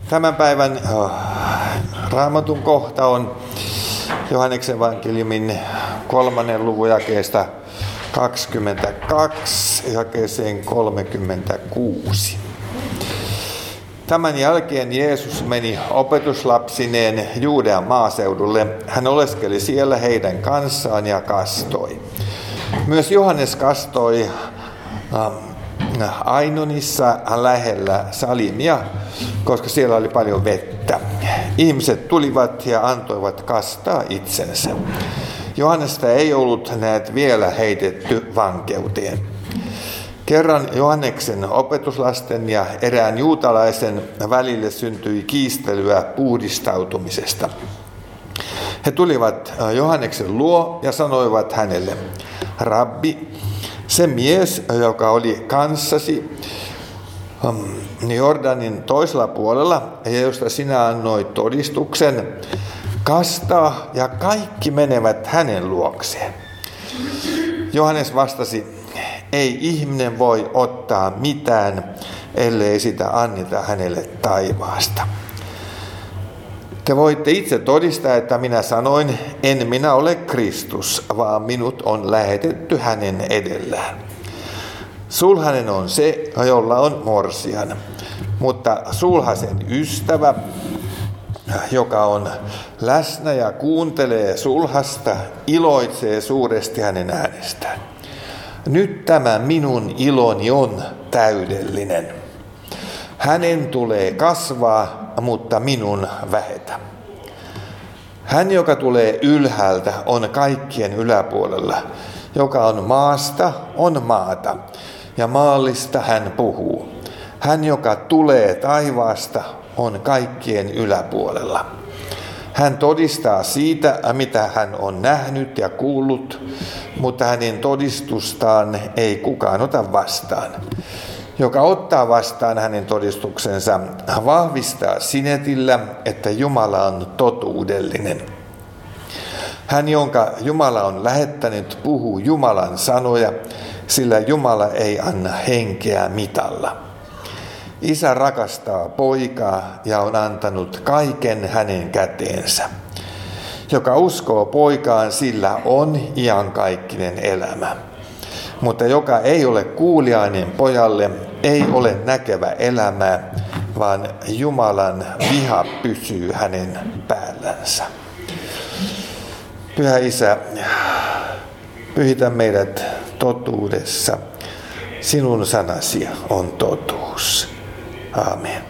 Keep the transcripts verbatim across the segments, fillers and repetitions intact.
Tämän päivän oh, Raamatun kohta on Johanneksen evankeliumin kolmannen luvun jakeesta kaksikymmentäkaksi jakeeseen kolmekymmentäkuusi. Tämän jälkeen Jeesus meni opetuslapsineen Juudean maaseudulle. Hän oleskeli siellä heidän kanssaan ja kastoi. Myös Johannes kastoi ähm, Ainonissa lähellä Salimia, koska siellä oli paljon vettä. Ihmiset tulivat ja antoivat kastaa itsensä. Johannesta ei ollut näet vielä heitetty vankeuteen. Kerran Johanneksen opetuslasten ja erään juutalaisen välille syntyi kiistelyä puhdistautumisesta. He tulivat Johanneksen luo ja sanoivat hänelle: Rabbi, se mies, joka oli kanssasi Jordanin toisella puolella ja josta sinä annoit todistuksen, kastaa ja kaikki menevät hänen luokseen. Johannes vastasi: ei ihminen voi ottaa mitään, ellei sitä anneta hänelle taivaasta. Te voitte itse todistaa, että minä sanoin, en minä ole Kristus, vaan minut on lähetetty hänen edellään. Sulhanen on se, jolla on morsian, mutta sulhasen ystävä, joka on läsnä ja kuuntelee sulhasta, iloitsee suuresti hänen äänestään. Nyt tämä minun iloni on täydellinen. Hänen tulee kasvaa, mutta minun vähetä. Hän, joka tulee ylhäältä, on kaikkien yläpuolella. Joka on maasta, on maata, ja maallista hän puhuu. Hän, joka tulee taivaasta, on kaikkien yläpuolella. Hän todistaa siitä, mitä hän on nähnyt ja kuullut, mutta hänen todistustaan ei kukaan ota vastaan. Joka ottaa vastaan hänen todistuksensa, vahvistaa sinetillä, että Jumala on totuudellinen. Hän, jonka Jumala on lähettänyt, puhuu Jumalan sanoja, sillä Jumala ei anna henkeä mitalla. Isä rakastaa poikaa ja on antanut kaiken hänen käteensä. Joka uskoo poikaan, sillä on iankaikkinen elämä. Mutta joka ei ole kuuliainen pojalle, ei ole näkevä elämää, vaan Jumalan viha pysyy hänen päällänsä. Pyhä Isä, pyhitä meidät totuudessa. Sinun sanasi on totuus. Aamen.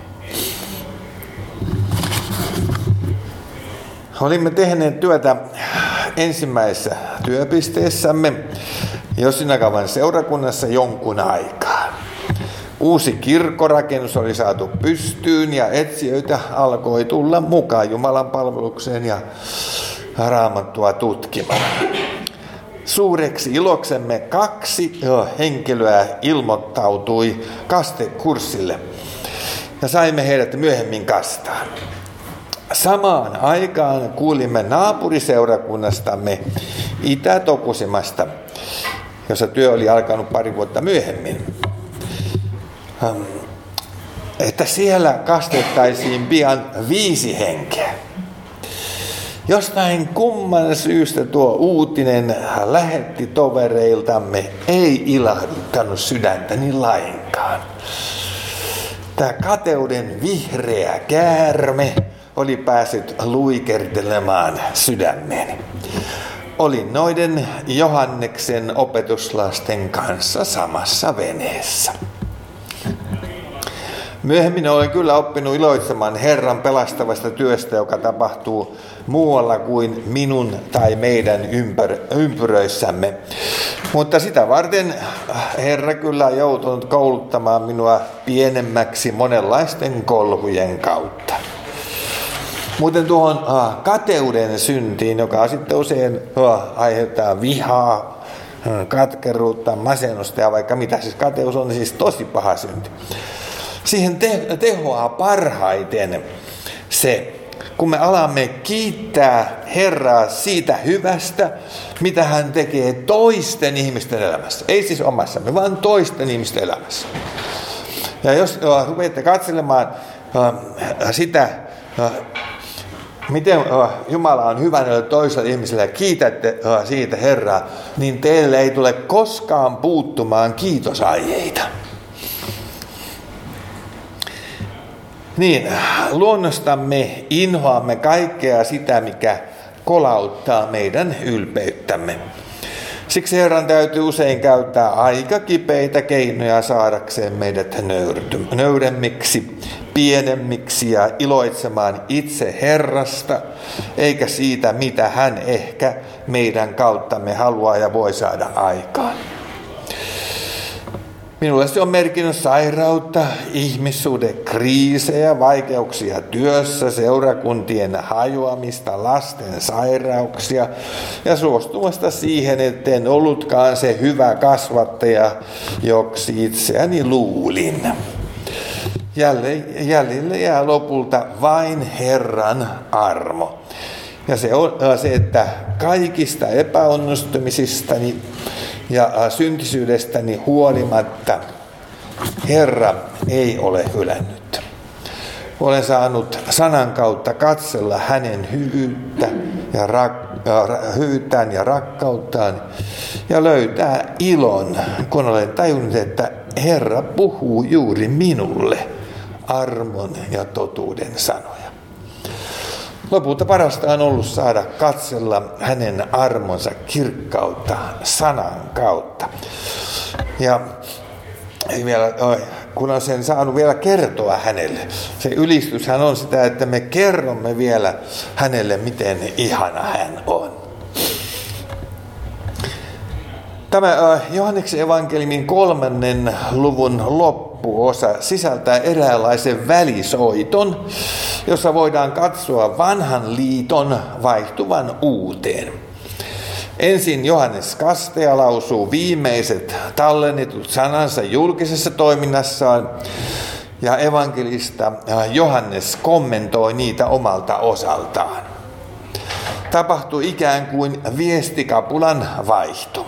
Olimme tehneet työtä ensimmäisessä työpisteessämme Josinakavan seurakunnassa jonkun aikaa. Uusi kirkkorakennus oli saatu pystyyn ja etsijöitä alkoi tulla mukaan Jumalan palvelukseen ja Raamattua tutkimaan. Suureksi iloksemme kaksi henkilöä ilmoittautui kastekurssille ja saimme heidät myöhemmin kastaan. Samaan aikaan kuulimme naapuriseurakunnastamme Itä-Tokusimasta, jossa työ oli alkanut pari vuotta myöhemmin, että siellä kastettaisiin pian viisi henkeä. Jostain kumman syystä tuo uutinen lähetti tovereiltamme ei ilahduttanut sydäntäni lainkaan. Tämä kateuden vihreä käärme oli päässyt luikertelemaan sydämeeni. Olin noiden Johanneksen opetuslasten kanssa samassa veneessä. Myöhemmin olen kyllä oppinut iloitsemaan Herran pelastavasta työstä, joka tapahtuu muualla kuin minun tai meidän ympär- ympyröissämme. Mutta sitä varten Herra kyllä on joutunut kouluttamaan minua pienemmäksi monenlaisten kolhujen kautta. Muuten tuohon kateuden syntiin, joka sitten usein aiheuttaa vihaa, katkeruutta, masennusta ja vaikka mitä. Siis kateus on siis tosi paha synti. Siihen te- tehoaa parhaiten se, kun me alamme kiittää Herraa siitä hyvästä, mitä hän tekee toisten ihmisten elämässä. Ei siis omassamme, vaan toisten ihmisten elämässä. Ja jos rupeatte katselemaan sitä, miten Jumala on hyvä näille toiselle ihmiselle ja kiitätte siitä Herraa, niin teille ei tule koskaan puuttumaan kiitosaiheita. Niin, luonnostamme inhoamme kaikkea sitä, mikä kolauttaa meidän ylpeyttämme. Siksi Herran täytyy usein käyttää aika kipeitä keinoja saadakseen meidät nöyremmiksi, pienemmiksi ja iloitsemaan itse Herrasta, eikä siitä, mitä hän ehkä meidän kauttamme haluaa ja voi saada aikaan. Minulle se on merkinnyt sairautta, ihmissuhde, kriisejä, vaikeuksia työssä, seurakuntien hajoamista, lasten sairauksia ja suostumasta siihen, etten ollutkaan se hyvä kasvattaja, joksi itseäni luulin. Jäljelle jää lopulta vain Herran armo. Ja se on se, että kaikista epäonnistumisistani ja syntisyydestäni huolimatta Herra ei ole hylännyt. Olen saanut sanan kautta katsella hänen hyvyyttä ja rak- äh, hyvyyttään ja rakkauttaan ja löytää ilon, kun olen tajunnut, että Herra puhuu juuri minulle armon ja totuuden sanoja. Lopulta parasta on ollut saada katsella hänen armonsa kirkkautta sanan kautta. Ja vielä, kun on sen saanut vielä kertoa hänelle, se ylistyshän on sitä, että me kerromme vielä hänelle, miten ihana hän on. Tämä Johanneksen evankeliumin kolmannen luvun loppuosa sisältää eräänlaisen välisoiton, jossa voidaan katsoa vanhan liiton vaihtuvan uuteen. Ensin Johannes Kastaja lausuu viimeiset tallennetut sanansa julkisessa toiminnassaan, ja evankelista Johannes kommentoi niitä omalta osaltaan. Tapahtui ikään kuin viestikapulan vaihto.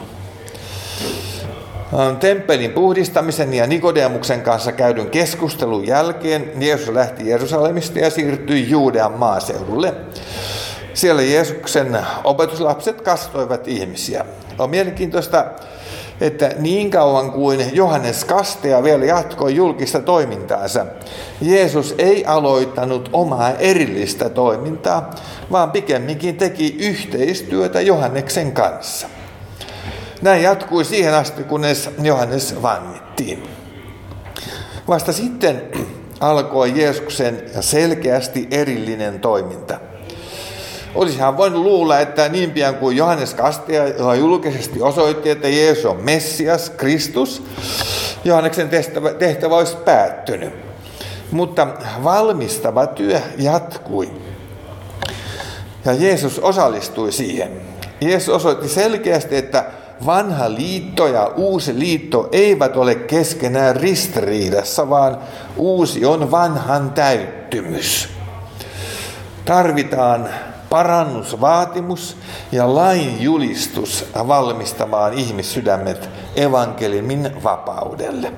Temppelin puhdistamisen ja Nikodemuksen kanssa käydyn keskustelun jälkeen Jeesus lähti Jerusalemista ja siirtyi Juudean maaseudulle. Siellä Jeesuksen opetuslapset kasvoivat ihmisiä. On mielenkiintoista, että niin kauan kuin Johannes Kastaja vielä jatkoi julkista toimintaansa, Jeesus ei aloittanut omaa erillistä toimintaa, vaan pikemminkin teki yhteistyötä Johanneksen kanssa. Näin jatkui siihen asti, kunnes Johannes vangittiin. Vasta sitten alkoi Jeesuksen selkeästi erillinen toiminta. Olisihan voinut luulla, että niin pian kuin Johannes Kastaja julkisesti osoitti, että Jeesus on Messias, Kristus, Johanneksen tehtävä, tehtävä olisi päättynyt. Mutta valmistava työ jatkui. Ja Jeesus osallistui siihen. Jeesus osoitti selkeästi, että vanha liitto ja uusi liitto eivät ole keskenään ristiriidassa, vaan uusi on vanhan täyttymys. Tarvitaan parannusvaatimus ja lain julistus valmistamaan ihmissydämet evankeliumin vapaudelle.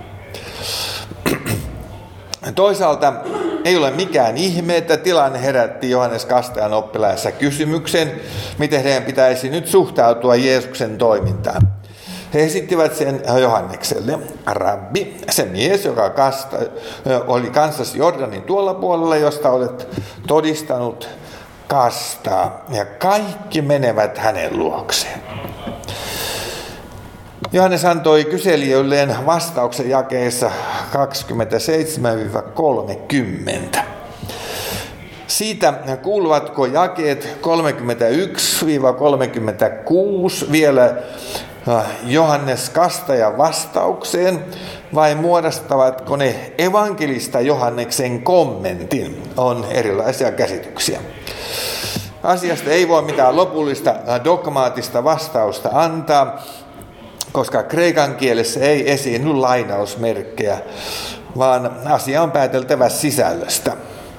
Toisaalta ei ole mikään ihme, että tilanne herätti Johannes Kastajan oppilaissa kysymyksen, miten heidän pitäisi nyt suhtautua Jeesuksen toimintaan. He esittivät sen Johannekselle. Rabbi, se mies, joka kasta, oli kanssasi Jordanin tuolla puolella, josta olet todistanut kastaa, ja kaikki menevät hänen luokseen. Johannes antoi kyselijöilleen vastauksen jakeessa kaksikymmentäseitsemän kolmekymmentä. Siitä kuuluvatko jakeet kolmekymmentäyksi kolmekymmentäkuusi vielä Johannes Kastajan vastaukseen, vai muodostavatko ne evankelista Johanneksen kommentin? On erilaisia käsityksiä. Asiasta ei voi mitään lopullista dogmaattista vastausta antaa, koska kreikan kielessä ei esiinny lainausmerkkejä, vaan asia on pääteltävä sisällöstä.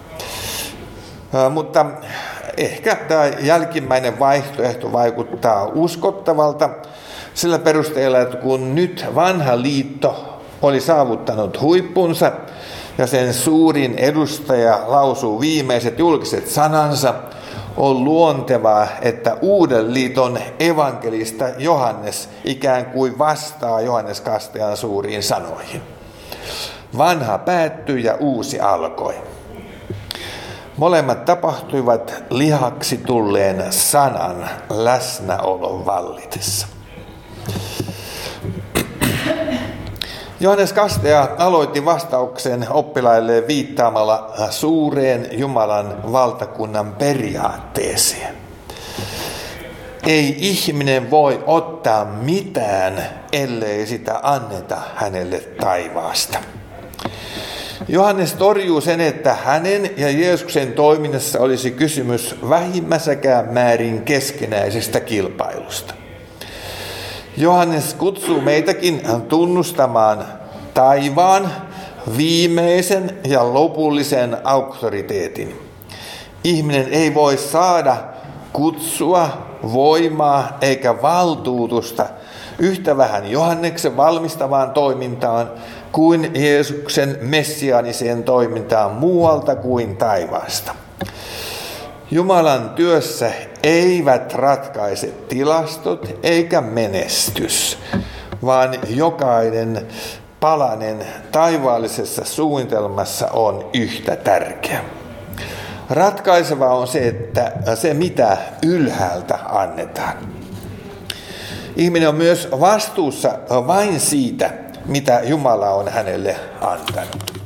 Mutta ehkä tämä jälkimmäinen vaihtoehto vaikuttaa uskottavalta sillä perusteella, että kun nyt vanha liitto oli saavuttanut huippunsa ja sen suurin edustaja lausuu viimeiset julkiset sanansa, on luontevaa, että Uuden liiton evankelista Johannes ikään kuin vastaa Johannes Kastajan suuriin sanoihin. Vanha päättyi ja uusi alkoi. Molemmat tapahtuivat lihaksi tulleen sanan läsnäolon vallitessa. Johannes Kastaja aloitti vastauksen oppilaille viittaamalla suureen Jumalan valtakunnan periaatteeseen. Ei ihminen voi ottaa mitään, ellei sitä anneta hänelle taivaasta. Johannes torjuu sen, että hänen ja Jeesuksen toiminnassa olisi kysymys vähimmässäkään määrin keskinäisestä kilpailusta. Johannes kutsuu meitäkin tunnustamaan taivaan viimeisen ja lopullisen auktoriteetin. Ihminen ei voi saada kutsua, voimaa eikä valtuutusta yhtä vähän Johanneksen valmistavaan toimintaan kuin Jeesuksen messiaaniseen toimintaan muualta kuin taivaasta. Jumalan työssä eivät ratkaise tilastot eikä menestys, vaan jokainen palanen taivaallisessa suunnitelmassa on yhtä tärkeä. Ratkaisevaa on se, että se mitä ylhäältä annetaan. Ihminen on myös vastuussa vain siitä, mitä Jumala on hänelle antanut.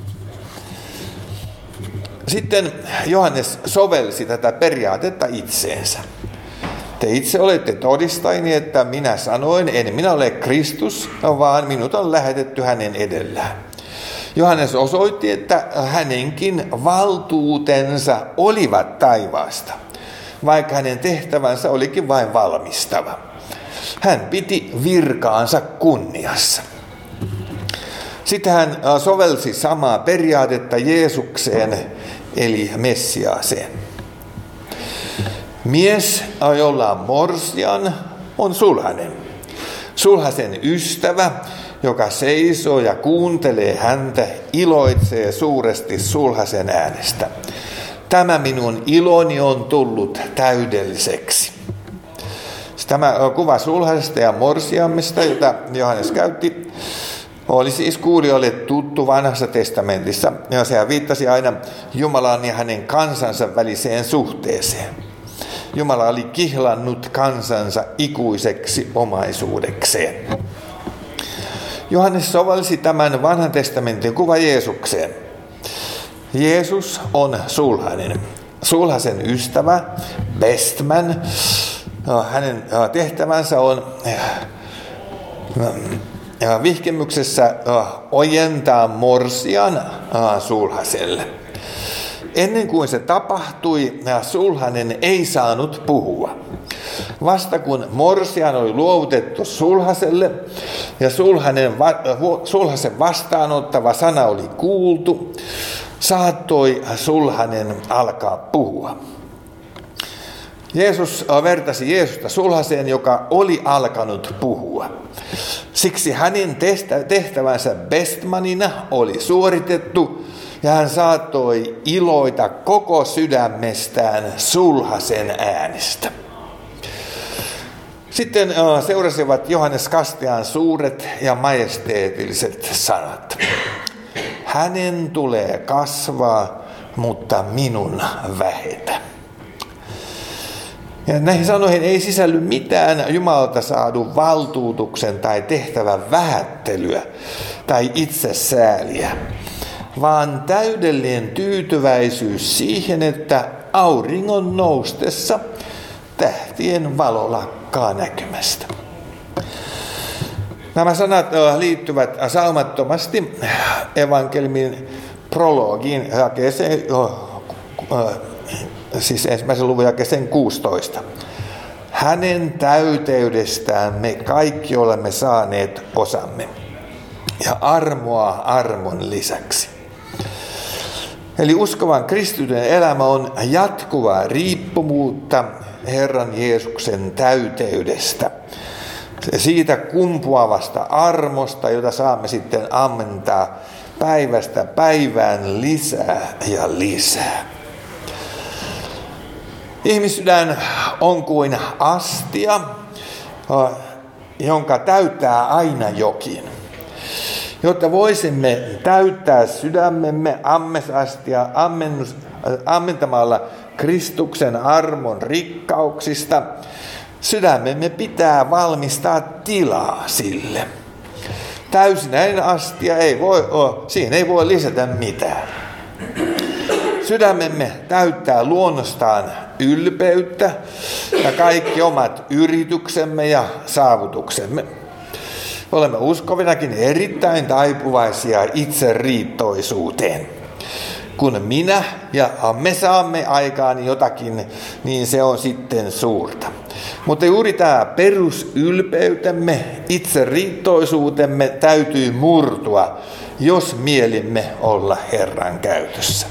Sitten Johannes sovelsi tätä periaatetta itseensä. Te itse olette todistajini, että minä sanoin, en minä ole Kristus, vaan minut on lähetetty hänen edellään. Johannes osoitti, että hänenkin valtuutensa olivat taivaasta, vaikka hänen tehtävänsä olikin vain valmistava. Hän piti virkaansa kunniassa. Sitten hän sovelsi samaa periaatetta Jeesukseen, eli Messiaaseen. Mies, jolla on morsian, on sulhanen. Sulhasen ystävä, joka seisoo ja kuuntelee häntä, iloitsee suuresti sulhasen äänestä. Tämä minun iloni on tullut täydelliseksi. Tämä kuva sulhasesta ja morsiammista, jota Johannes käytti, oli siis kuulijoille tuttu Vanhassa testamentissa, ja se viittasi aina Jumalan ja hänen kansansa väliseen suhteeseen. Jumala oli kihlannut kansansa ikuiseksi omaisuudekseen. Johannes sovelsi tämän Vanhan testamentin kuva Jeesukseen. Jeesus on sulhanen. Sulhasen ystävä, bestman. Hänen tehtävänsä on vihkimyksessä ojentaa morsian sulhaselle. Ennen kuin se tapahtui, sulhanen ei saanut puhua. Vasta kun morsian oli luovutettu sulhaselle ja sulhanen, sulhasen vastaanottava sana oli kuultu, saattoi sulhanen alkaa puhua. Jeesus vertasi Jeesusta sulhaseen, joka oli alkanut puhua. Siksi hänen tehtävänsä bestmanina oli suoritettu ja hän saattoi iloita koko sydämestään sulhasen äänestä. Sitten seurasivat Johannes Kastajan suuret ja majesteetilliset sanat. Hänen tulee kasvaa, mutta minun vähetä. Ja näihin sanoihin ei sisälly mitään Jumalalta saadun valtuutuksen tai tehtävän vähättelyä tai itsesääliä, vaan täydellinen tyytyväisyys siihen, että auringon noustessa tähtien valo lakkaa näkymästä. Nämä sanat liittyvät saumattomasti evankeliumin prologiin jakeeseen, siis ensimmäisen luvun jakeeseen kuusitoista. Hänen täyteydestään me kaikki olemme saaneet osamme ja armoa armon lisäksi. Eli uskovan kristityn elämä on jatkuvaa riippumuutta Herran Jeesuksen täyteydestä. Siitä kumpuavasta armosta, jota saamme sitten ammentaa päivästä päivään lisää ja lisää. Ihmissydän on kuin astia, jonka täyttää aina jokin. Jotta voisimme täyttää sydämemme ammesastia ammennus, ammentamalla Kristuksen armon rikkauksista, sydämemme pitää valmistaa tilaa sille. Täysinäinen astia ei voi, siihen ei voi lisätä mitään. Sydämemme täyttää luonnostaan ylpeyttä ja kaikki omat yrityksemme ja saavutuksemme. Olemme uskovinakin erittäin taipuvaisia itseriittoisuuteen. Kun minä ja me saamme aikaan jotakin, niin se on sitten suurta. Mutta juuri tämä perusylpeytemme, itseriittoisuutemme täytyy murtua, jos mielimme olla Herran käytössä.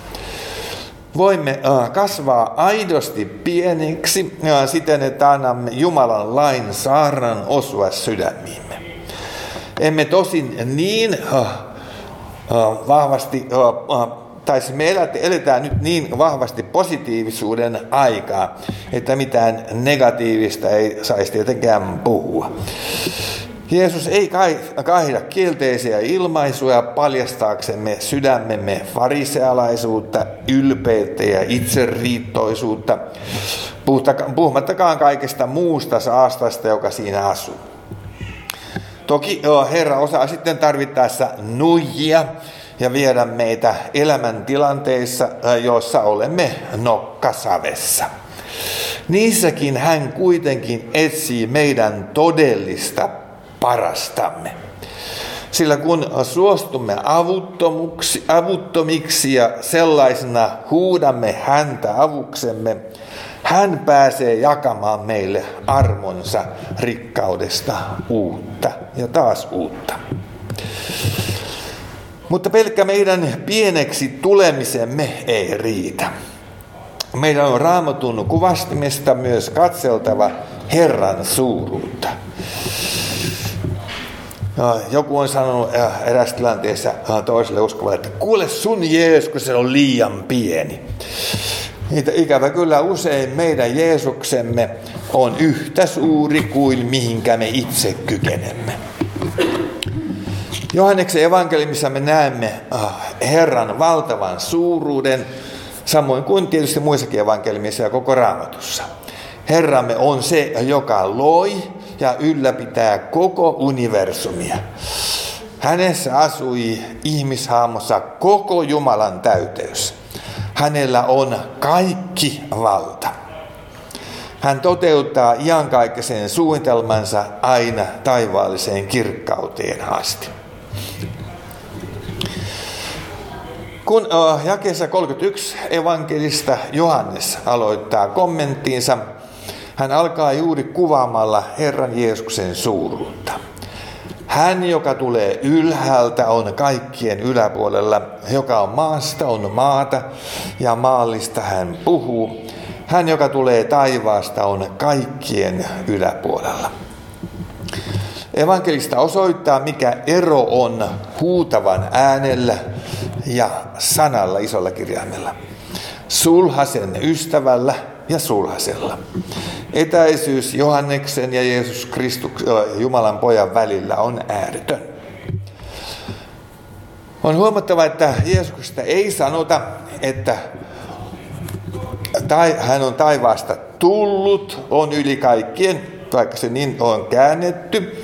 Voimme kasvaa aidosti pieniksi siten, että annamme Jumalan lain saarnan osua sydämiimme. Emme tosin niin vahvasti, tai me eletään nyt niin vahvasti positiivisuuden aikaa, että mitään negatiivista ei saisi tietenkään puhua. Jeesus ei kaihda kielteisiä ilmaisuja paljastaaksemme sydämemme farisealaisuutta, ylpeyttä ja itseriittoisuutta, puhumattakaan kaikesta muusta saastasta, joka siinä asuu. Toki Herra osaa sitten tarvittaessa nuijia ja viedä meitä elämäntilanteissa, joissa olemme nokkasavessa. Niissäkin hän kuitenkin etsii meidän todellista parastamme. Sillä kun suostumme avuttomiksi ja sellaisena huudamme häntä avuksemme, hän pääsee jakamaan meille armonsa rikkaudesta uutta ja taas uutta. Mutta pelkkä meidän pieneksi tulemisemme ei riitä. Meidän on Raamatun kuvastimesta myös katseltava Herran suuruutta. Joku on sanonut erässä tilanteessa toiselle uskovalle, että kuule sun Jeesus, se on liian pieni. Ikävä kyllä usein meidän Jeesuksemme on yhtä suuri kuin mihinkä me itse kykenemme. Johanneksen evankeliumissa me näemme Herran valtavan suuruuden, samoin kuin tietysti muissakin evankeliumissa ja koko Raamatussa. Herramme on se, joka loi ja ylläpitää koko universumia. Hänessä asui ihmishahmossa koko Jumalan täyteys. Hänellä on kaikki valta. Hän toteuttaa iankaikkisen suunnitelmansa aina taivaalliseen kirkkauteen asti. Kun uh, jakeessa kolmekymmentäyksi evankelista Johannes aloittaa kommenttiinsa, hän alkaa juuri kuvaamalla Herran Jeesuksen suuruutta. Hän, joka tulee ylhäältä, on kaikkien yläpuolella, joka on maasta, on maata, ja maallista hän puhuu. Hän, joka tulee taivaasta, on kaikkien yläpuolella. Evankelista osoittaa, mikä ero on huutavan äänellä ja sanalla isolla kirjaimella. Sulhasen ystävällä ja sulhasella. Etäisyys Johanneksen ja Jeesus Kristuksen, Jumalan pojan välillä on ääretön. On huomattava, että Jeesuksesta ei sanota, että tai, hän on taivaasta tullut, on yli kaikkien, vaikka se niin on käännetty,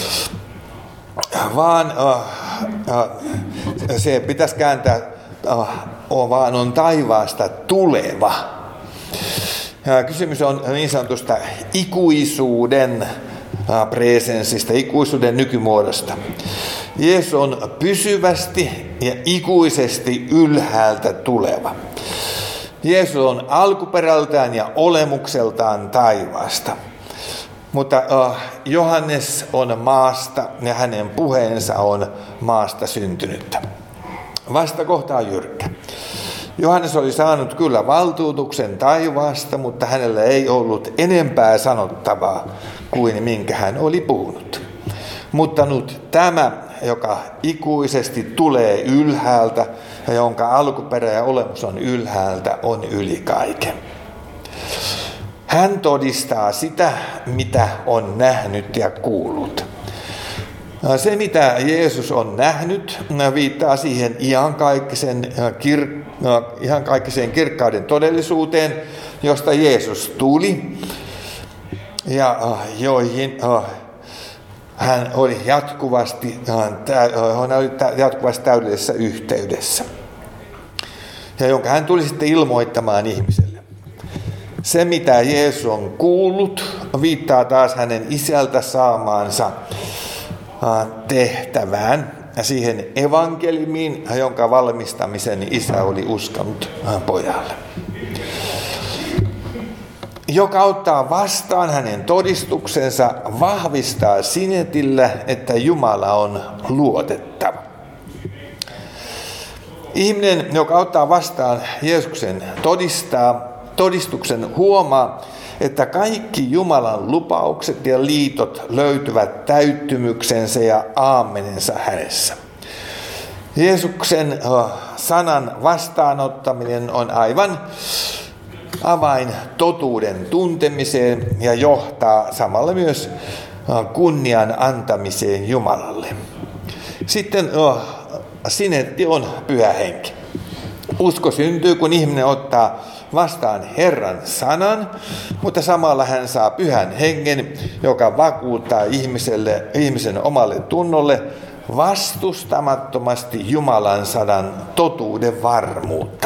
vaan uh, uh, se pitäisi kääntää, uh, vaan on taivaasta tuleva. Kysymys on niin sanotusta ikuisuuden presenssistä, ikuisuuden nykymuodosta. Jeesus on pysyvästi ja ikuisesti ylhäältä tuleva. Jeesus on alkuperältään ja olemukseltaan taivaasta. Mutta Johannes on maasta ja hänen puheensa on maasta syntynyttä. Vastakohta on jyrkkä. Johannes oli saanut kyllä valtuutuksen taivaasta, mutta hänellä ei ollut enempää sanottavaa kuin minkä hän oli puhunut. Mutta nyt tämä joka ikuisesti tulee ylhäältä ja jonka alkuperä ja olemus on ylhäältä, on yli kaiken. Hän todistaa sitä, mitä on nähnyt ja kuullut. Se, mitä Jeesus on nähnyt, viittaa siihen iankaikkisen, kir- iankaikkiseen kirkkauden todellisuuteen, josta Jeesus tuli ja joihin hän oli jatkuvasti, hän oli jatkuvasti täydellisessä yhteydessä ja jonka hän tuli sitten ilmoittamaan ihmiselle. Se, mitä Jeesus on kuullut, viittaa taas hänen isältä saamaansa tehtävään ja siihen evankeliumiin, jonka valmistamisen isä oli uskonut pojalle. Joka ottaa vastaan hänen todistuksensa, vahvistaa sinetillä, että Jumala on luotettava. Ihminen, joka ottaa vastaan Jeesuksen todistaa, todistuksen, huomaa, että kaikki Jumalan lupaukset ja liitot löytyvät täyttymyksensä ja aamenensa hänessä. Jeesuksen sanan vastaanottaminen on aivan avain totuuden tuntemiseen ja johtaa samalla myös kunnian antamiseen Jumalalle. Sitten sinetti on Pyhä Henki. Usko syntyy, kun ihminen ottaa vastaan Herran sanan, mutta samalla hän saa Pyhän Hengen, joka vakuuttaa ihmiselle, ihmisen omalle tunnolle vastustamattomasti Jumalan sanan totuuden varmuutta.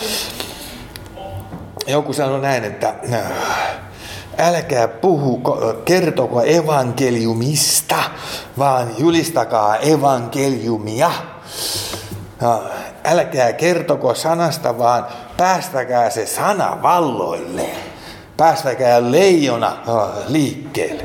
Joku sanoi näin, että älkää puhuko, kertoko evankeliumista, vaan julistakaa evankeliumia. Älkää kertoko sanasta, vaan päästäkää se sana valloille. Päästäkää leijona liikkeelle.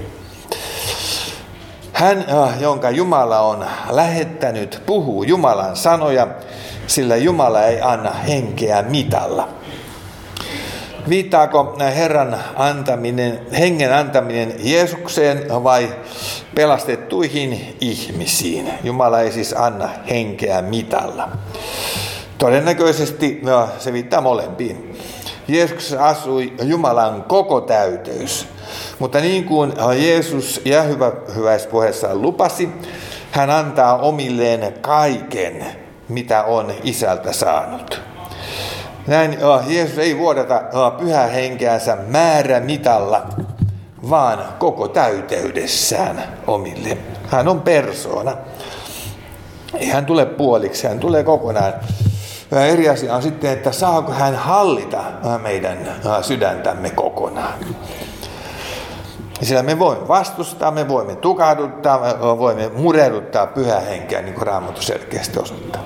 Hän, jonka Jumala on lähettänyt, puhuu Jumalan sanoja, sillä Jumala ei anna henkeä mitalla. Viittaako Herran antaminen, hengen antaminen Jeesukseen vai pelastettuihin ihmisiin? Jumala ei siis anna henkeä mitalla. Todennäköisesti no, se viittaa molempiin. Jeesuksessa asui Jumalan koko täyteys. Mutta niin kuin Jeesus ja hyvä, hyväispuheessaan lupasi, hän antaa omilleen kaiken, mitä on isältä saanut. Näin Jeesus ei vuodata Pyhää Henkeänsä määrämitalla, vaan koko täyteydessään omille. Hän on persoona. Ei hän tule puoliksi, hän tulee kokonaan. Eri asia on sitten, että saako hän hallita meidän sydäntämme kokonaan. Sillä me voimme vastustaa, me voimme tukahduttaa, me voimme murehduttaa Pyhää Henkeä, niin kuin Raamattu selkeästi osoittaa.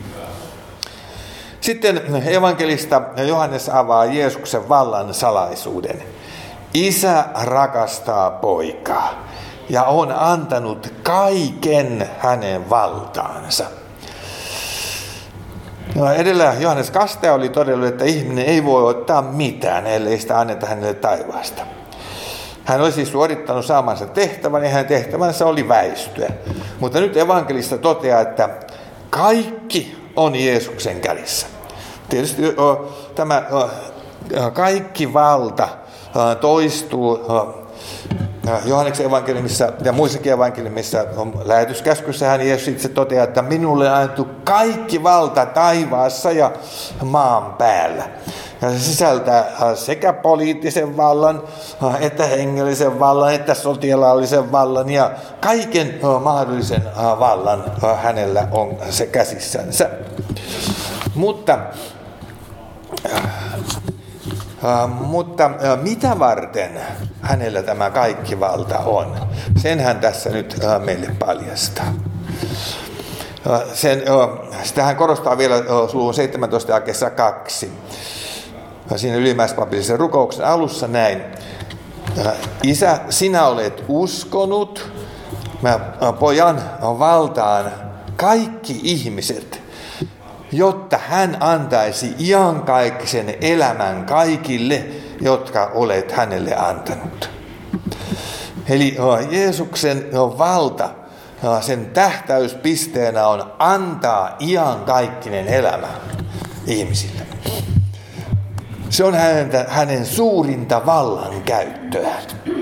Sitten evankelista Johannes avaa Jeesuksen vallan salaisuuden. Isä rakastaa poikaa ja on antanut kaiken hänen valtaansa. No, edellä Johannes Kastaja oli todellut, että ihminen ei voi ottaa mitään, ellei sitä anneta hänelle taivaasta. Hän oli siis suorittanut saamansa tehtävän ja hänen tehtävänsä oli väistyä. Mutta nyt evankelista toteaa, että kaikki on Jeesuksen kädessä. Tietysti o, tämä o, kaikki valta o, toistuu o, Johanneksen evankeliumissa ja muissakin evankeliumissa, lähetyskäskyssä hän Jeesus itse toteaa, että minulle on annettu kaikki valta taivaassa ja maan päällä. Ja se sisältää sekä poliittisen vallan, että hengellisen vallan, että sotilaallisen vallan ja kaiken mahdollisen vallan hänellä on se käsissänsä. Mutta, mutta mitä varten hänellä tämä kaikki valta on? Sen hän tässä nyt meille paljastaa. Sen, sitä hän korostaa vielä luvun seitsemäntoista jakeessa kaksi. Siinä ylimmäispapillisen rukouksen alussa näin. Isä, sinä olet uskonut pojan valtaan kaikki ihmiset, jotta hän antaisi iankaikkisen elämän kaikille, jotka olet hänelle antanut. Eli Jeesuksen valta sen tähtäyspisteenä on antaa iankaikkinen elämä ihmisille. Se on hänen, hänen suurinta vallankäyttöä.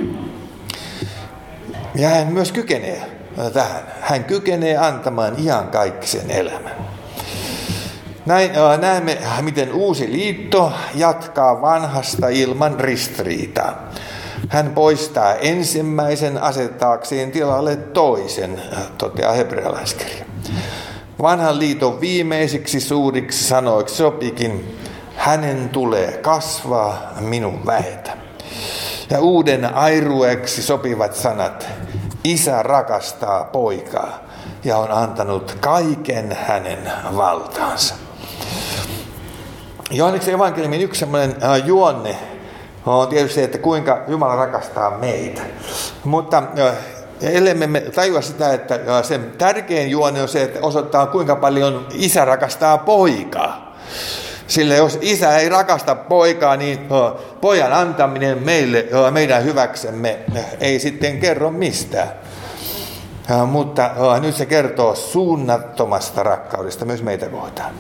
Ja hän myös kykenee tähän. Hän kykenee antamaan iankaikkisen elämän. Näin näemme, miten uusi liitto jatkaa vanhasta ilman ristiriitaa. Hän poistaa ensimmäisen asettaakseen tilalle toisen, toteaa hebrealaiskirja. Vanhan liiton viimeisiksi suuriksi sanoiksi sopikin, hänen tulee kasvaa, minun vähetä. Ja uuden airueeksi sopivat sanat, isä rakastaa poikaa ja on antanut kaiken hänen valtaansa. Johanneksen evankeliumin yksi sellainen juonne on tietysti se, että kuinka Jumala rakastaa meitä. Mutta ellei me tajua sitä, että sen tärkein juonne on se, että osoittaa kuinka paljon isä rakastaa poikaa. Sillä jos isä ei rakasta poikaa, niin pojan antaminen meille, meidän hyväksemme ei sitten kerro mistään. Mutta nyt se kertoo suunnattomasta rakkaudesta myös meitä kohtaan.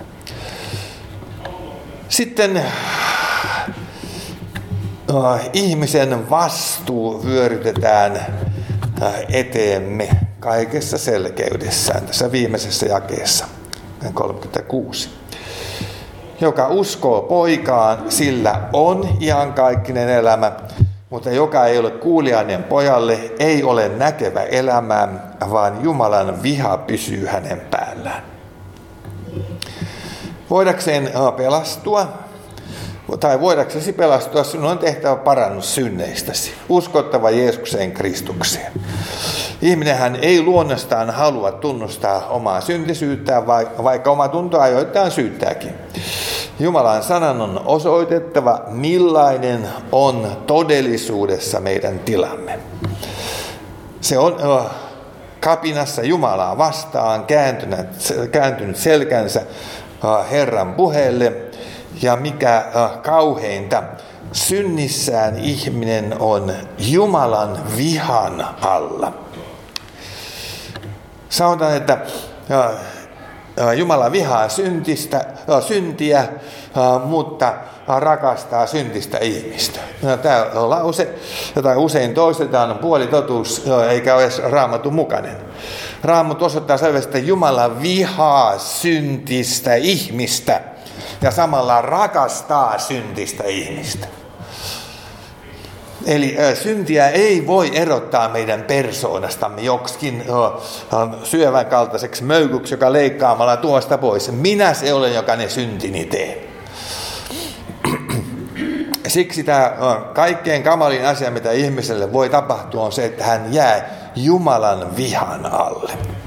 Sitten ihmisen vastuu vyörytetään eteemme kaikessa selkeydessään tässä viimeisessä jakeessa, kolmekymmentäkuusi. Joka uskoo poikaan, sillä on iankaikkinen elämä, mutta joka ei ole kuuliainen pojalle, ei ole näkevä elämää, vaan Jumalan viha pysyy hänen päällään. Voidakseen pelastua, tai voidaksesi pelastua, sinun on tehtävä parannus synneistäsi, uskottava Jeesukseen Kristukseen. Ihminenhän ei luonnostaan halua tunnustaa omaa syntisyyttään, vaikka oma tunto ajoittain syyttääkin. Jumalan sanan on osoitettava, millainen on todellisuudessa meidän tilamme. Se on kapinassa Jumalaa vastaan, kääntynyt, kääntynyt selkänsä Herran puheelle, ja mikä kauheinta, synnissään ihminen on Jumalan vihan alla. Sanotaan, että Jumala vihaa syntistä, syntiä, mutta rakastaa syntistä ihmistä. Tämä lause, jota usein toistetaan, puolitotuus, eikä ole Raamatun mukainen. Raamattu osoittaa selvästi, että Jumala vihaa syntistä ihmistä ja samalla rakastaa syntistä ihmistä. Eli syntiä ei voi erottaa meidän persoonastamme joksikin syövän kaltaiseksi möykyksi, joka leikkaamalla tuosta pois. Minä se olen, joka ne syntini teen. Siksi tämä kaikkein kamalin asia, mitä ihmiselle voi tapahtua, on se, että hän jää Jumalan vihan alle.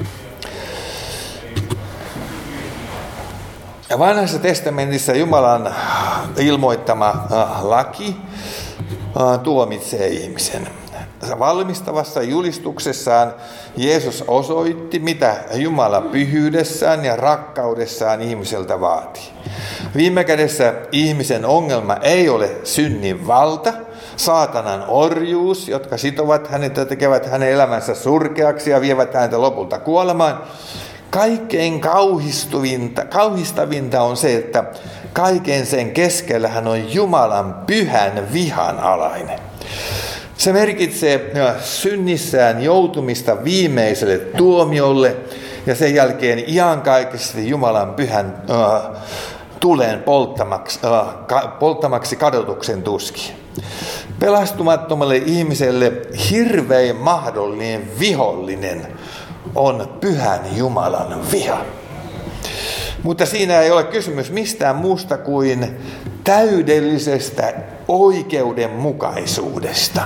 Vanhassa testamentissa Jumalan ilmoittama laki tuomitsee ihmisen. Valmistavassa julistuksessaan Jeesus osoitti, mitä Jumala pyhyydessään ja rakkaudessaan ihmiseltä vaatii. Viime kädessä ihmisen ongelma ei ole synnin valta, saatanan orjuus, jotka sitovat hänet ja tekevät hänen elämänsä surkeaksi ja vievät häntä lopulta kuolemaan. Kaikkein kauhistuvinta, kauhistavinta on se, että kaiken sen keskellä hän on Jumalan pyhän vihan alainen. Se merkitsee synnissään joutumista viimeiselle tuomiolle ja sen jälkeen iankaikkisesti Jumalan pyhän äh, tulen polttamaksi, äh, ka, polttamaksi kadotuksen tuski. Pelastumattomalle ihmiselle hirvein mahdollinen vihollinen on pyhän Jumalan viha. Mutta siinä ei ole kysymys mistään muusta kuin täydellisestä oikeudenmukaisuudesta.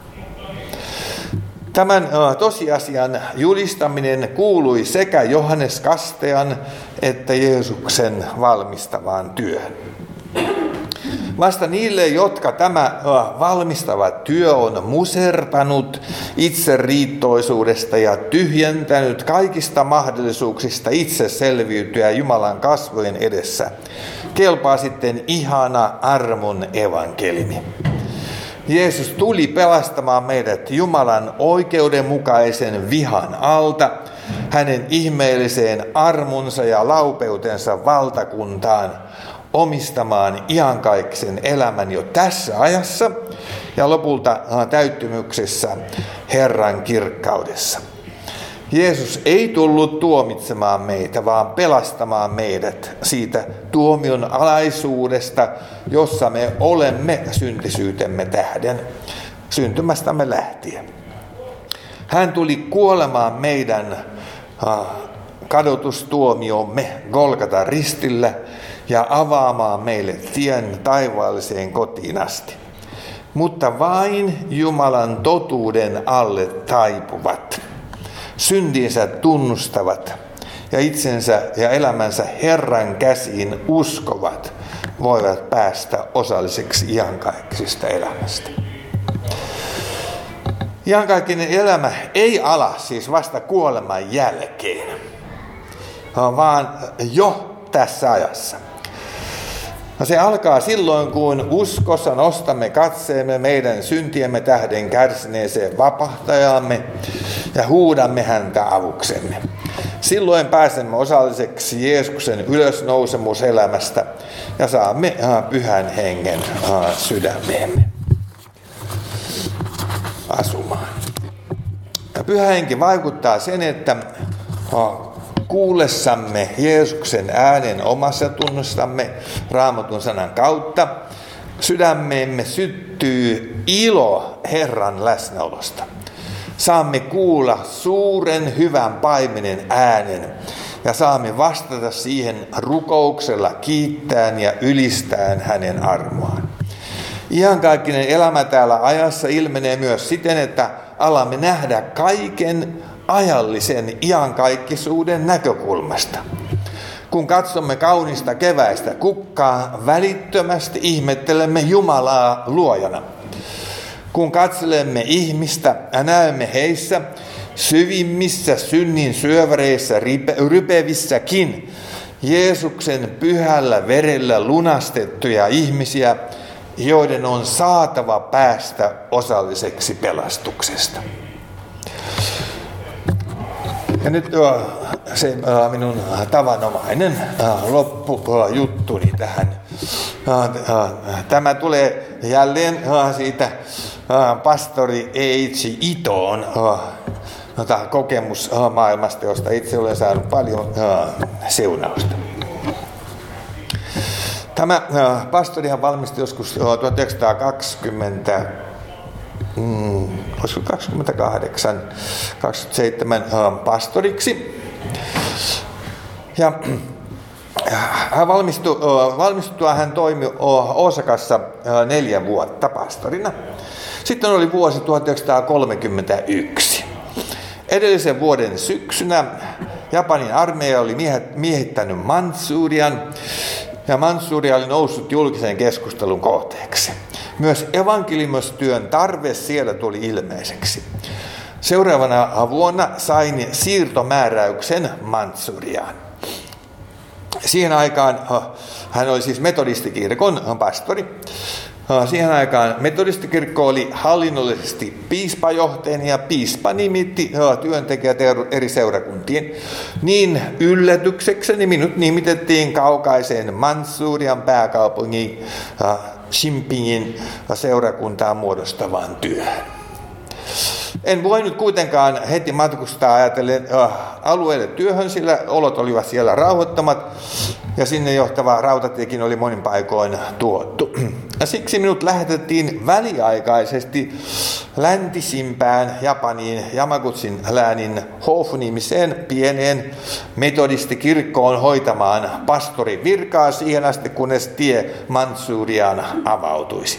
Tämän tosiasian julistaminen kuului sekä Johannes Kastean että Jeesuksen valmistavaan työhön. Vasta niille, jotka tämä valmistava työ on musertanut itseriittoisuudesta ja tyhjentänyt kaikista mahdollisuuksista itse selviytyä Jumalan kasvojen edessä, kelpaa sitten ihana armon evankeliumi. Jeesus tuli pelastamaan meidät Jumalan oikeudenmukaisen vihan alta hänen ihmeelliseen armonsa ja laupeutensa valtakuntaan, omistamaan iankaikkisen elämän jo tässä ajassa ja lopulta täyttymyksessä Herran kirkkaudessa. Jeesus ei tullut tuomitsemaan meitä, vaan pelastamaan meidät siitä tuomion alaisuudesta, jossa me olemme syntisyytemme tähden, syntymästämme lähtien. Hän tuli kuolemaan meidän kadotustuomiomme Golgatan ristillä ja avaamaan meille tien taivaalliseen kotiin asti. Mutta vain Jumalan totuuden alle taipuvat, syntinsä tunnustavat ja itsensä ja elämänsä Herran käsiin uskovat voivat päästä osalliseksi iankaikkisesta elämästä. Iankaikkinen elämä ei ala siis vasta kuoleman jälkeen, vaan jo tässä ajassa. Se alkaa silloin, kun uskossa nostamme katseemme meidän syntiemme tähden kärsineeseen vapahtajamme ja huudamme häntä avuksemme. Silloin pääsemme osalliseksi Jeesuksen ylösnousemuselämästä ja saamme pyhän hengen sydämeemme asumaan. Ja pyhä henki vaikuttaa sen, että kuullessamme Jeesuksen äänen omassa tunnostamme Raamatun sanan kautta, sydämeemme syttyy ilo Herran läsnäolosta. Saamme kuulla suuren hyvän paimenen äänen ja saamme vastata siihen rukouksella kiittäen ja ylistäen hänen armoaan. Iankaikkinen elämä täällä ajassa ilmenee myös siten, että alamme nähdä kaiken ajallisen iankaikkisuuden näkökulmasta. Kun katsomme kaunista keväistä kukkaa, välittömästi ihmettelemme Jumalaa luojana. Kun katselemme ihmistä ja näemme heissä syvimmissä synnin syöväreissä rypevissäkin Jeesuksen pyhällä verellä lunastettuja ihmisiä, joiden on saatava päästä osalliseksi pelastuksesta. Ja nyt se minun tavanomainen loppujuttuni tähän. Tämä tulee jälleen siitä pastori Eiichi Itoon kokemusmaailmasta, josta itse olen saanut paljon seunausta. Tämä pastorihan valmistui joskus tuhatyhdeksänsataakaksikymmentä, mm, kaksikymmentäkahdeksan kaksikymmentäseitsemän pastoriksi. Ja hän valmistui, valmistuttua hän toimi Osakassa neljä vuotta pastorina. Sitten oli vuosi tuhatyhdeksänsataakolmekymmentäyksi. Edellisen vuoden syksynä Japanin armeija oli miehittänyt Mantsurian, ja Manchuria oli noussut julkisen keskustelun kohteeksi. Myös evankeliumistyön tarve siellä tuli ilmeiseksi. Seuraavana vuonna sain siirtomääräyksen Manchuriaan. Siihen aikaan, hän oli siis metodistikirkon pastori, siihen aikaan metodistikirkko oli hallinnollisesti piispajohtajana ja piispa nimitti työntekijät eri seurakuntien. Niin yllätyksekseni minut nimitettiin kaukaiseen Manchurian pääkaupungin Xinpingin seurakuntaa muodostavaan työhön. En voinut kuitenkaan heti matkustaa ajatellen äh, alueelle työhön, sillä olot olivat siellä rauhoittamat ja sinne johtava rautatiekin oli monin paikoin tuottu. Ja siksi minut lähetettiin väliaikaisesti läntisimpään Japaniin Yamagutsin läänin Hofu-nimiseen pieneen metodistikirkkoon hoitamaan pastorin virkaa siihen asti, kunnes tie Manchuriaan avautuisi.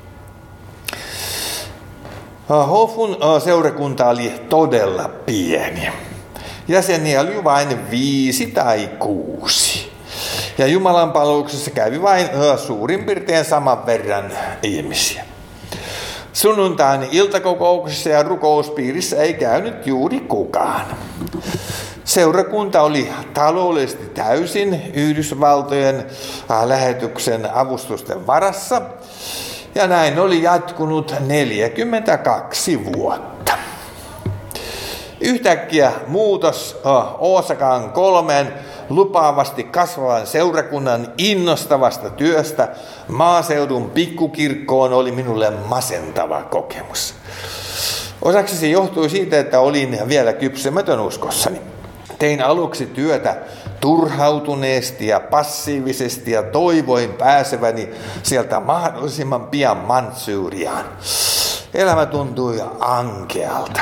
Hofun seurakunta oli todella pieni. Jäseniä oli vain viisi tai kuusi. Ja Jumalan palveluksessa kävi vain suurin piirtein saman verran ihmisiä. Sunnuntain iltakokouksessa ja rukouspiirissä ei käynyt juuri kukaan. Seurakunta oli taloudellisesti täysin Yhdysvaltojen lähetyksen avustusten varassa. Ja näin oli jatkunut neljäkymmentäkaksi vuotta. Yhtäkkiä muutos Osakan kolmen lupaavasti kasvavan seurakunnan innostavasta työstä maaseudun pikkukirkkoon oli minulle masentava kokemus. Osaksi se johtui siitä, että olin vielä kypsymätön uskossani. Tein aluksi työtä turhautuneesti ja passiivisesti ja toivoin pääseväni sieltä mahdollisimman pian Mantsuriaan. Elämä tuntui ankealta.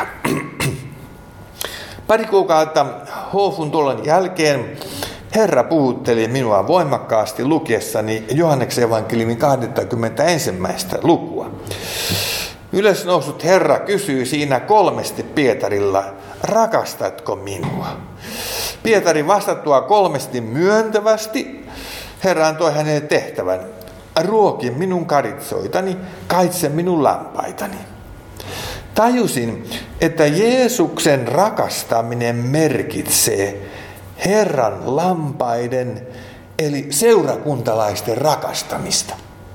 Pari kuukautta Hofun tulon jälkeen Herra puhutteli minua voimakkaasti lukiessani Johanneksen evankeliumin kaksikymmentäyksi lukua. Ylösnousut Herra kysyi siinä kolmesti Pietarilla, rakastatko minua? Pietari vastattua kolmesti myöntävästi, Herra antoi hänelle tehtävän, ruoki minun karitsoitani, kaitse minun lampaitani. Tajusin, että Jeesuksen rakastaminen merkitsee Herran lampaiden eli seurakuntalaisten rakastamista.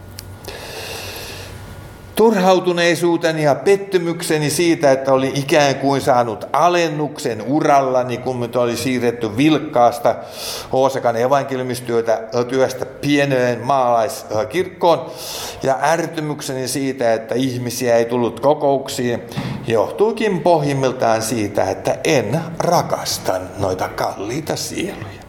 Turhautuneisuuteni ja pettymykseni siitä, että oli ikään kuin saanut alennuksen urallani, kun minut oli siirretty vilkkaasta Osakan evankeliumistyöstä pieneen maalaiskirkkoon, ja ärtymykseni siitä, että ihmisiä ei tullut kokouksiin, johtuikin pohjimmiltaan siitä, että en rakasta noita kalliita sieluja.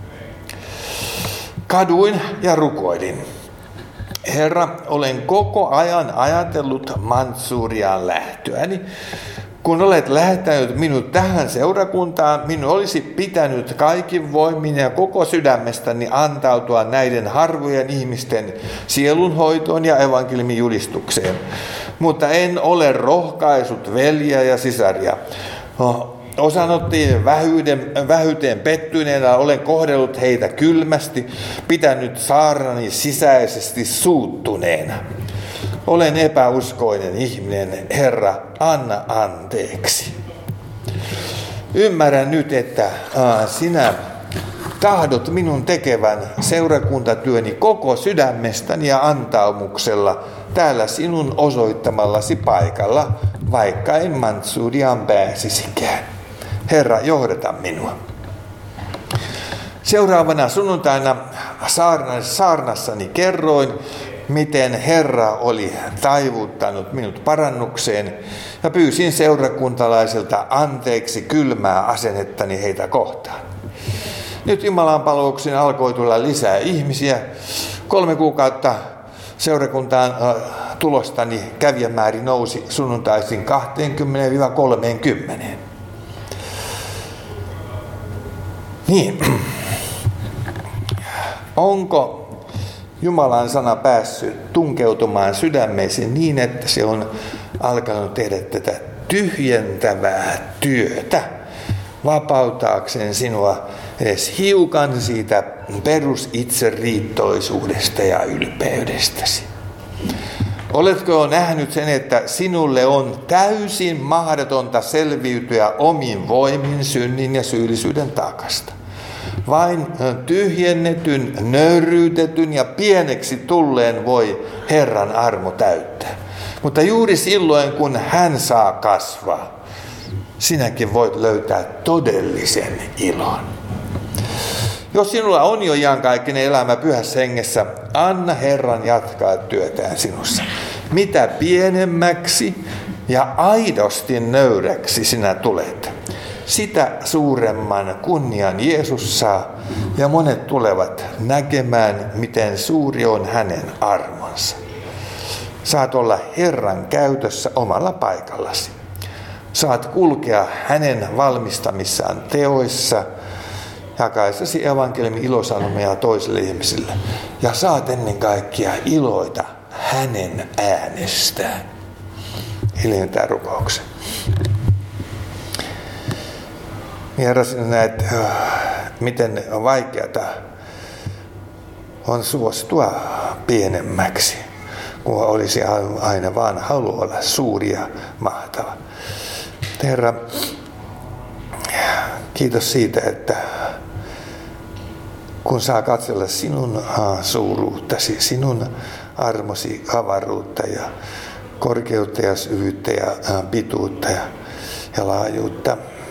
Kaduin ja rukoilin. Herra, olen koko ajan ajatellut Mantsuriaan lähtöäni. Kun olet lähettänyt minut tähän seurakuntaan, minun olisi pitänyt kaikin voimin ja koko sydämestäni antautua näiden harvojen ihmisten sielunhoitoon ja evankeliumin julistukseen. Mutta en ole rohkaisut veljiä ja sisaria. Osanottiin vähyyden, vähyyteen pettyneenä, olen kohdellut heitä kylmästi, pitänyt saarnani sisäisesti suuttuneena. Olen epäuskoinen ihminen, Herra, anna anteeksi. Ymmärrän nyt, että aa, sinä tahdot minun tekevän seurakuntatyöni koko sydämestäni ja antaumuksella täällä sinun osoittamallasi paikalla, vaikka en Mantsuriaan pääsisikään. Herra, johdata minua. Seuraavana sunnuntaina saarnassani kerroin, miten Herra oli taivuttanut minut parannukseen, ja pyysin seurakuntalaisilta anteeksi kylmää asennettani heitä kohtaan. Nyt Jumalan palveluksiin alkoi tulla lisää ihmisiä. Kolme kuukautta seurakuntaan tulostani kävijämääri nousi sunnuntaisin kaksikymmentä kolmekymmentä. Niin, onko Jumalan sana päässyt tunkeutumaan sydämeesi niin, että se on alkanut tehdä tätä tyhjentävää työtä, vapautaakseen sinua edes hiukan siitä perusitseriittoisuudesta ja ylpeydestäsi? Oletko jo nähnyt sen, että sinulle on täysin mahdotonta selviytyä omin voimin synnin ja syyllisyyden taakasta? Vain tyhjennetyn, nöyryytetyn ja pieneksi tulleen voi Herran armo täyttää. Mutta juuri silloin, kun hän saa kasvaa, sinäkin voit löytää todellisen ilon. Jos sinulla on jo iankaikkinen elämä pyhässä hengessä, anna Herran jatkaa työtään sinussa. Mitä pienemmäksi ja aidosti nöyräksi sinä tulet, sitä suuremman kunnian Jeesus saa, ja monet tulevat näkemään, miten suuri on hänen armonsa. Saat olla Herran käytössä omalla paikallasi. Saat kulkea hänen valmistamissaan teoissa, jakaessasi evankeliumin ilosanomia toisille ihmisille. Ja saat ennen kaikkea iloita hänen äänestään. Hiljentää rukouksen. Herra, sinä näet, miten vaikeata on suostua pienemmäksi, kun olisi aina vaan halu olla suuri ja mahtava. Herra, kiitos siitä, että kun saa katsella sinun suuruuttasi, sinun armosi avaruutta ja korkeutta ja syvyyttä ja pituutta ja, ja laajuutta,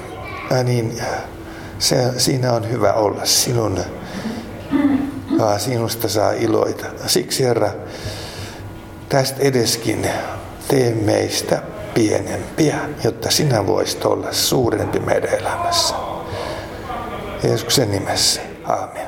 ää, niin se, siinä on hyvä olla sinun. Ää, sinusta saa iloita. Siksi Herra, tästä edeskin tee meistä pienempiä, jotta sinä voisit olla suurempi meidän elämässä. Jeesuksen nimessä. Aamen.